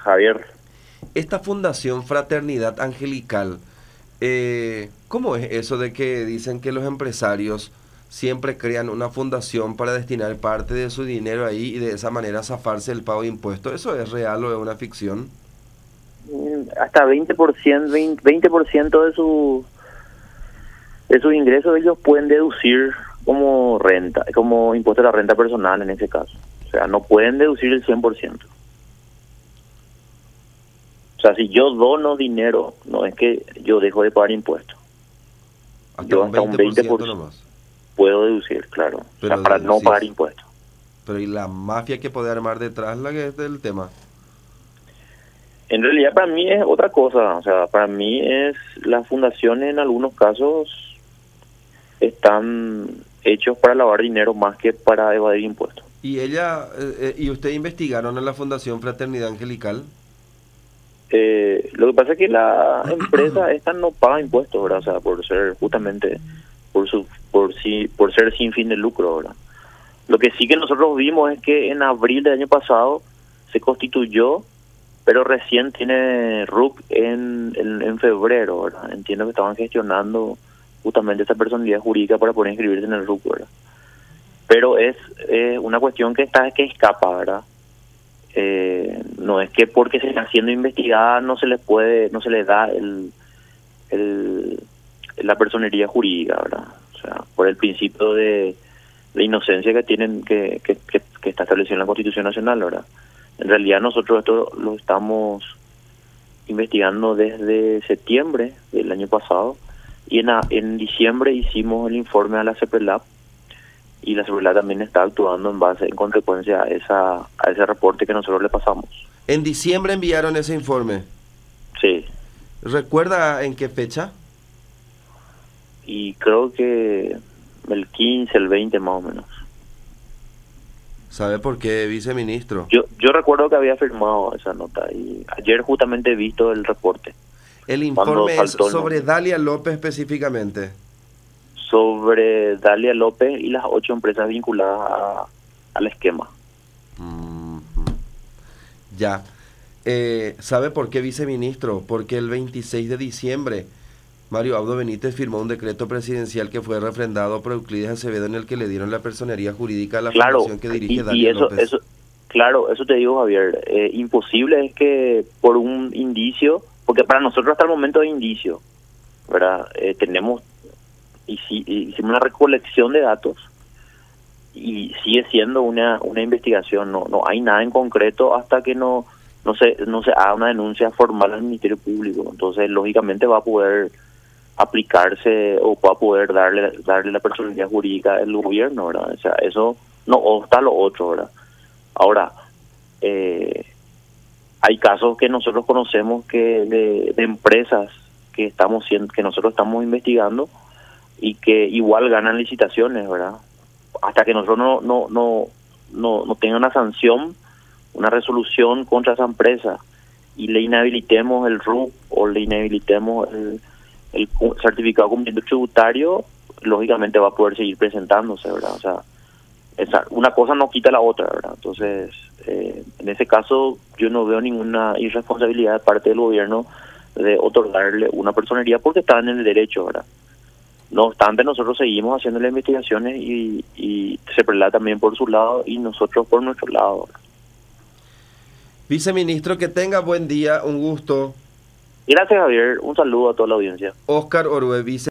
Javier. Esta Fundación Fraternidad Angelical, ¿cómo es eso de que dicen que los empresarios siempre crean una fundación para destinar parte de su dinero ahí y de esa manera zafarse el pago de impuestos? ¿Eso es real o es una ficción? Hasta 20%, 20% de sus ingresos ellos pueden deducir como renta, como impuesto a la renta personal en ese caso. O sea, no pueden deducir el 100%. O sea, si yo dono dinero, no es que yo dejo de pagar impuestos. Hasta Yo un hasta un 20% 20% nomás. puedo deducir, claro. O sea, Pero para no pagar deducís. impuestos. Pero ¿y la mafia que puede armar detrás la que es del tema? En realidad para mí es otra cosa. O sea, para mí es las fundaciones en algunos casos están hechos para lavar dinero más que para evadir impuestos. ¿Y y usted investigaron en la Fundación Fraternidad Angelical? Lo que pasa es que la empresa esta no paga impuestos, ¿verdad? O sea, por ser justamente por ser sin fin de lucro, ¿verdad? Lo que sí que nosotros vimos es que en abril del año pasado se constituyó, pero recién tiene RUC en febrero, ¿verdad? Entiendo que estaban gestionando justamente esa personalidad jurídica para poder inscribirse en el RUC, ¿verdad? Pero es una cuestión que escapa, ¿verdad? No es que porque se está siendo investigada no se les da la personería jurídica, ¿verdad? O sea, por el principio de inocencia que tienen que está establecido en la Constitución Nacional, ¿verdad? En realidad nosotros esto lo estamos investigando desde septiembre del año pasado y en diciembre hicimos el informe a la CEPRELAB y la CEPRELAB también está actuando en consecuencia a ese reporte que nosotros le pasamos. En diciembre enviaron ese informe. Sí, ¿Recuerda en qué fecha? y creo que el 15, el 20 más o menos. ¿Sabe por qué, viceministro? Yo recuerdo que había firmado esa nota y ayer justamente he visto el reporte El cuando informe es saltó el sobre nombre. Dalia López específicamente. Sobre Dalia López y las 8 empresas vinculadas al esquema. Mm, ya. ¿Sabe por qué, viceministro? Porque el 26 de diciembre Mario Abdo Benítez firmó un decreto presidencial que fue refrendado por Euclides Acevedo en el que le dieron la personería jurídica a la Claro, fundación que dirige y Dalia López. claro, eso te digo, Javier. Imposible es que por un indicio, porque para nosotros hasta el momento es indicio, ¿verdad? Hicimos una recolección de datos y sigue siendo una investigación. No hay nada en concreto hasta que no se haga una denuncia formal al Ministerio Público. Entonces, lógicamente va a poder aplicarse o va a poder darle la personalidad jurídica al gobierno, ¿verdad? O sea, eso no obsta a lo otro, ¿verdad? Ahora, hay casos que nosotros conocemos de empresas que nosotros estamos investigando y que igual ganan licitaciones, ¿verdad? Hasta que nosotros no tenga una sanción, una resolución contra esa empresa y le inhabilitemos el RUC o le inhabilitemos el certificado de cumplimiento tributario, lógicamente va a poder seguir presentándose, ¿verdad? O sea, una cosa no quita la otra, ¿verdad? Entonces, en ese caso, yo no veo ninguna irresponsabilidad de parte del gobierno de otorgarle una personería porque están en el derecho, ¿verdad? No obstante, nosotros seguimos haciendo las investigaciones y CEPRELAB también por su lado y nosotros por nuestro lado, ¿verdad? Viceministro, que tenga buen día, un gusto. Gracias, Javier. Un saludo a toda la audiencia. Óscar Orue, vice